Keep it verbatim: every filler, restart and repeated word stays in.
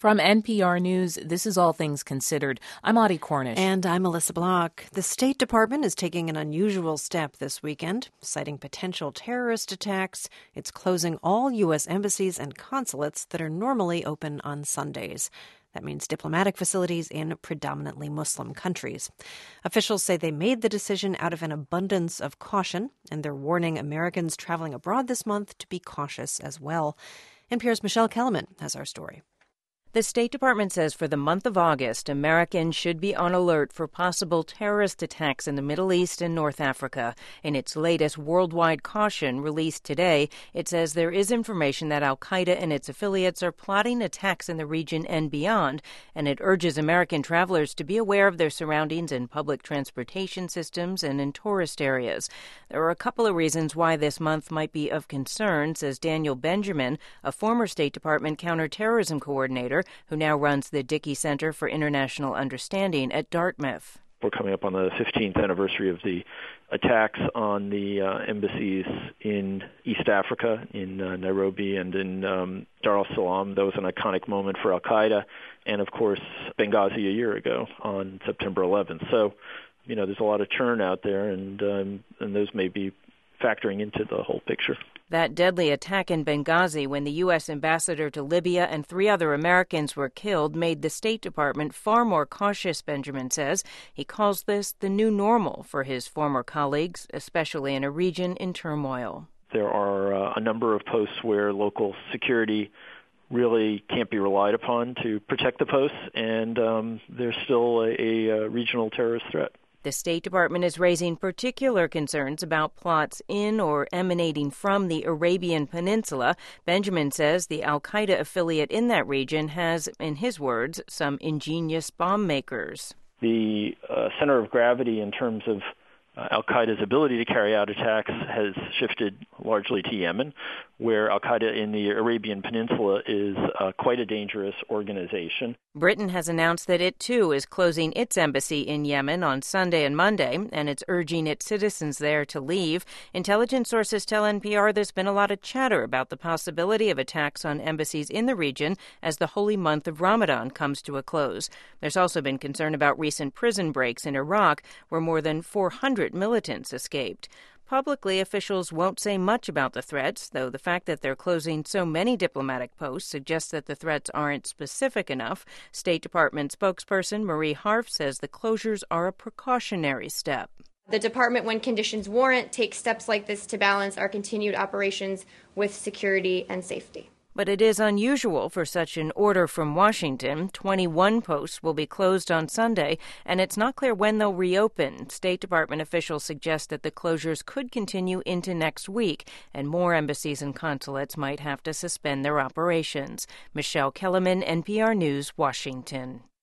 From N P R News, this is All Things Considered. I'm Audie Cornish. And I'm Melissa Block. The State Department is taking an unusual step this weekend, citing potential terrorist attacks. It's closing all U S embassies and consulates that are normally open on Sundays. That means diplomatic facilities in predominantly Muslim countries. Officials say they made the decision out of an abundance of caution, and they're warning Americans traveling abroad this month to be cautious as well. N P R's Michelle Kellerman has our story. The State Department says for the month of August, Americans should be on alert for possible terrorist attacks in the Middle East and North Africa. In its latest worldwide caution released today, it says there is information that al-Qaeda and its affiliates are plotting attacks in the region and beyond, and it urges American travelers to be aware of their surroundings in public transportation systems and in tourist areas. There are a couple of reasons why this month might be of concern, says Daniel Benjamin, a former State Department counterterrorism coordinator who now runs the Dickey Center for International Understanding at Dartmouth. We're coming up on the fifteenth anniversary of the attacks on the uh, embassies in East Africa, in uh, Nairobi and in um, Dar es Salaam. That was an iconic moment for al-Qaeda, and of course Benghazi a year ago on September eleventh. So, you know, there's a lot of churn out there, and um, and those may be factoring into the whole picture. That deadly attack in Benghazi, when the U S ambassador to Libya and three other Americans were killed, made the State Department far more cautious, Benjamin says. He calls this the new normal for his former colleagues, especially in a region in turmoil. There are uh, a number of posts where local security really can't be relied upon to protect the posts, and um, there's still a, a regional terrorist threat. The State Department is raising particular concerns about plots in or emanating from the Arabian Peninsula. Benjamin says the al-Qaeda affiliate in that region has, in his words, some ingenious bomb makers. The uh, center of gravity in terms of uh, al-Qaeda's ability to carry out attacks has shifted largely to Yemen, where al-Qaeda in the Arabian Peninsula is uh, quite a dangerous organization. Britain has announced that it, too, is closing its embassy in Yemen on Sunday and Monday, and it's urging its citizens there to leave. Intelligence sources tell N P R there's been a lot of chatter about the possibility of attacks on embassies in the region as the holy month of Ramadan comes to a close. There's also been concern about recent prison breaks in Iraq, where more than four hundred militants escaped. Publicly, officials won't say much about the threats, though the fact that they're closing so many diplomatic posts suggests that the threats aren't specific enough. State Department spokesperson Marie Harf says the closures are a precautionary step. The department, when conditions warrant, takes steps like this to balance our continued operations with security and safety. But it is unusual for such an order from Washington. twenty-one posts will be closed on Sunday, and it's not clear when they'll reopen. State Department officials suggest that the closures could continue into next week, and more embassies and consulates might have to suspend their operations. Michelle Kellerman, N P R News, Washington.